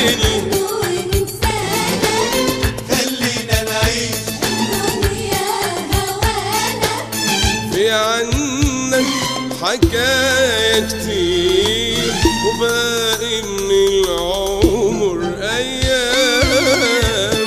خلينا نعيش الدنيا هوانا. في عنك حكاية كتير وباقي من العمر أيام.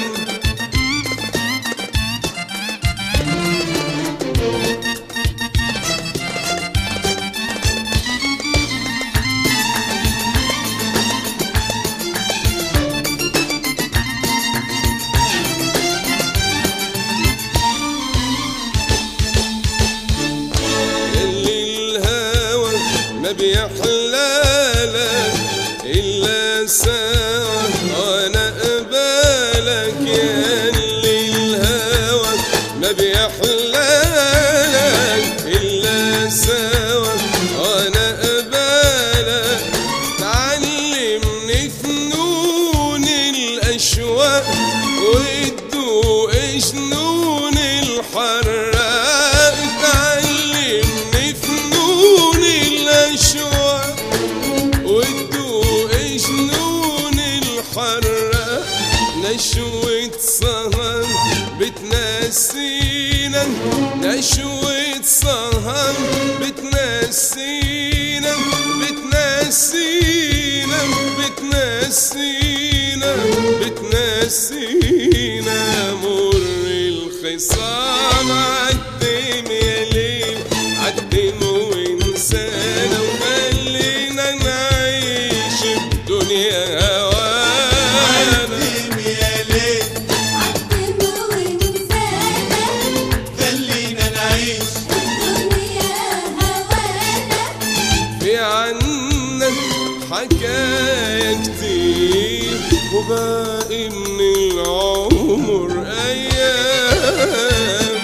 ما بيحلالك إلا سوا وأنا قبالك، يا اللي الهوى ما بيحلالك إلا سوا وأنا قبالك. تعلمني فنون الأشواق وتدوق جنون الحراق. تعلمني فنون الأشواق وتدوق جنون الحراق. نشوة سهر بتنسينا، نشوة سهر بتنسينا، بتنسينا بتنسينا بتنسينا. مر الخصام عدم يا ليل عدم وانسانا، وخلينا نعيش الدنيا هوانا. عدم يا ليل عدم وانسانا، خلينا نعيش الدنيا هوانا. في عنك حكاية كتير وباقي من العمر أيام.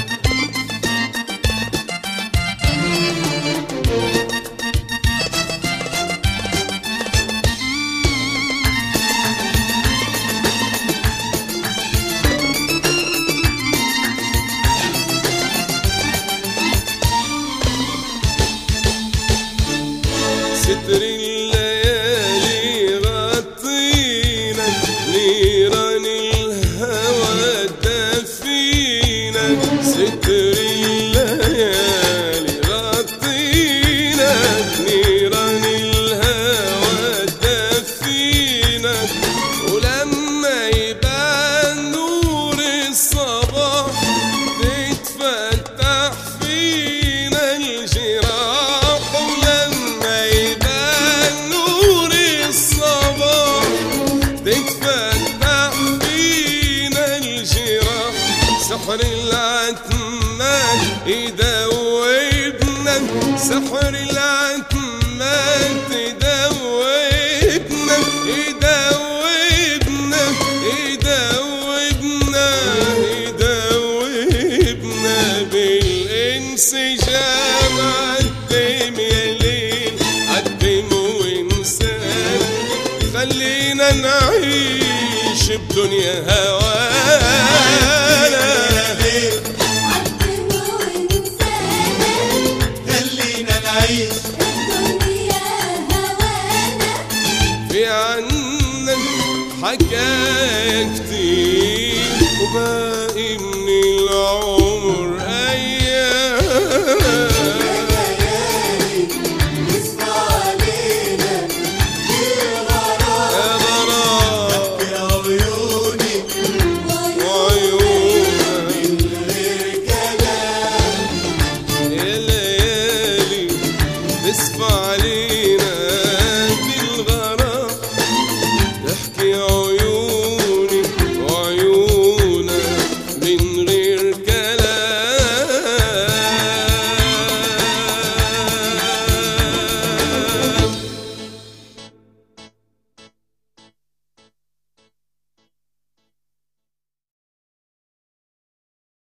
ستر الليالي غطينا، نيران الهوى دفينا. ستر الليالي غطينا، نيران الهوى دفينا. ولما يبان نور الصباح تتفتح فينا الجراح. ولما يبان نور الصباح تتفتح فينا الجراح. سحر العتمان يدوبنا، سحر العتمان يدوبنا، يدوبنا يدوبنا يدوبنا. بالانسجام عدم يا ليل عدم وانسان، خلينا نعيش بدنيا هوانا. عدم وانسانا، خلينا نعيش الدنيا هوانا. في عنك حكاية كتير وباقي